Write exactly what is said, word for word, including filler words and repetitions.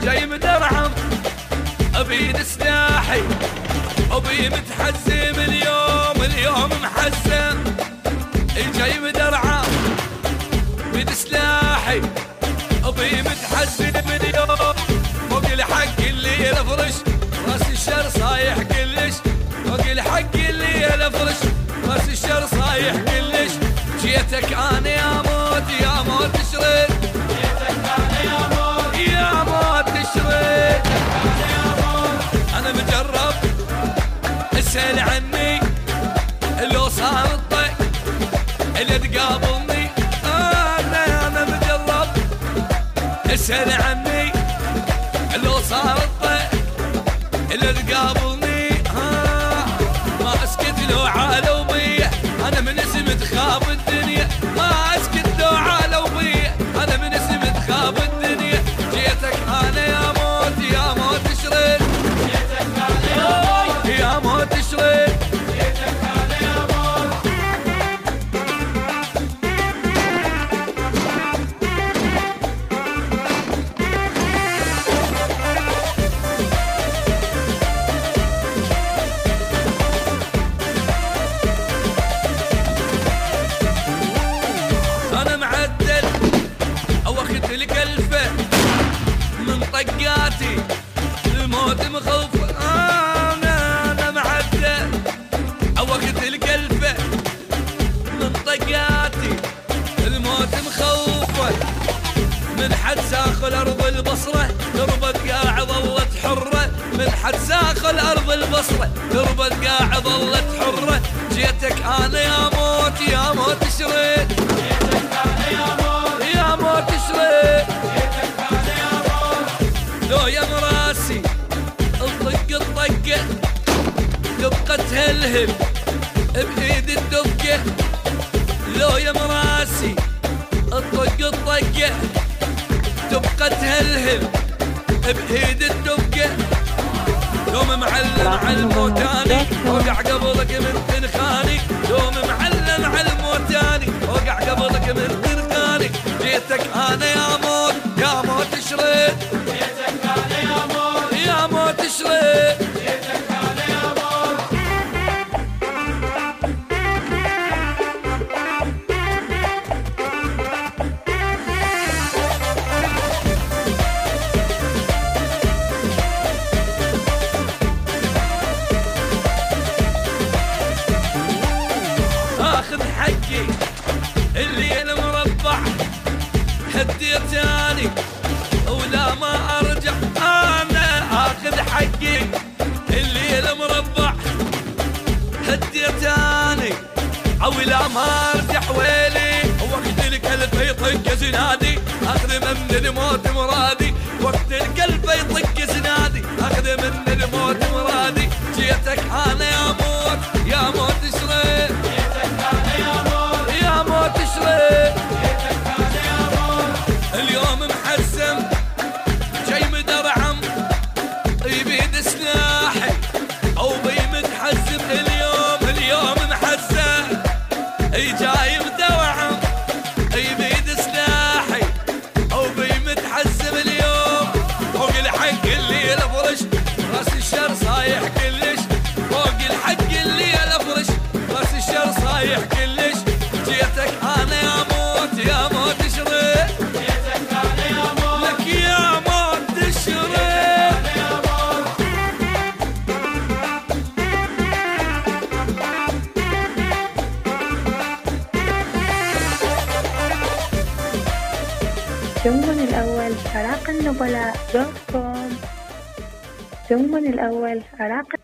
جاي مدرعم بيد سلاحي وبي متحزم اليوم اليوم محزم. جاي مدرعم بيد سلاحي وبي متحزم اليوم فوق الحق اللي يفرش راس الشر صايح كلش. فوق الحق اللي يفرش راس الشر صايح كلش. جيتك انا يا موت يا موت تشرد. جيتك انا يا موت يا موت تشرد. انا مجرب اسأل عني لو صار الطق اللي تقابلني. انا انا مجرب اسأل عني لو صار الطق اللي تقابلني. ها ما اسكت لو عالوا بيا انا من اسم تخاف الدنيا. ما اسكت لو عالوا بيا انا من اسم تخاف الدنيا. جيتك انا يا موت يا موت تشرد. جيتك انا يا موت يا موت تشرد. جيتك انا يا موت. انا معدل او اخذ لك الفه من طقاتي الموت مخوفه. انا انا معدل او اخذ لك الفه من طقاتي الموت مخوفه. من حد ساخل ارض البصره تربت قاع ظلت حره. من حد ساخل ارض البصره تربت قاع ظلت حره. جيتك انا يا موت يا موت تشرد. جيتك انا يا موت يا موت تشرد. جيتك انا يا موت. لو يا مراسي الطق الطقه تبقى تهلهل بايد الدقه. لو يا مراسي الطق الطقه تبقى تهلهل بايد الدقه. يوم معلم على الموتاني وقع قبلك من تنخاني. يوم معلم على الموتاني وقع قبلك من تنخاني. جيتك انا يا موت يا موت تشرد. جيتك انا يا موت يا موت تشرد. جيتك انا يا موت. اخذ حقي اللي المربع هديتاني ولا ما ارجع. انا اخذ حقي اللي المربع هديتاني ولا ما ارجع. ويلي وقت القلب يطق زنادي اخذ من الموت مرادي. وقت القلب يطق زنادي اخذ من الموت مرادي. جيتك انا يا موت يا موت تشرد. جيتك انا يا موت يا موت تشرد. جيتك انا يا موت. اليوم محزم جاي مدرعم يبيد سلاحي او بي متحزم. اليوم اليوم محزم جاي مدرعم يبيد سلاحي او بي متحزم. اليوم فوق الحق اللي يفرش راس الشر صايح كلش. فوق الحق اللي يفرش راس الشر صايح كلش. جيتك انا يا موت يا موت تشرد. جيتك انا يا موت لك يا موت تشرد. يا موت. ثم الأول عراق النبلاء دوت كوم. ثم الأول عراق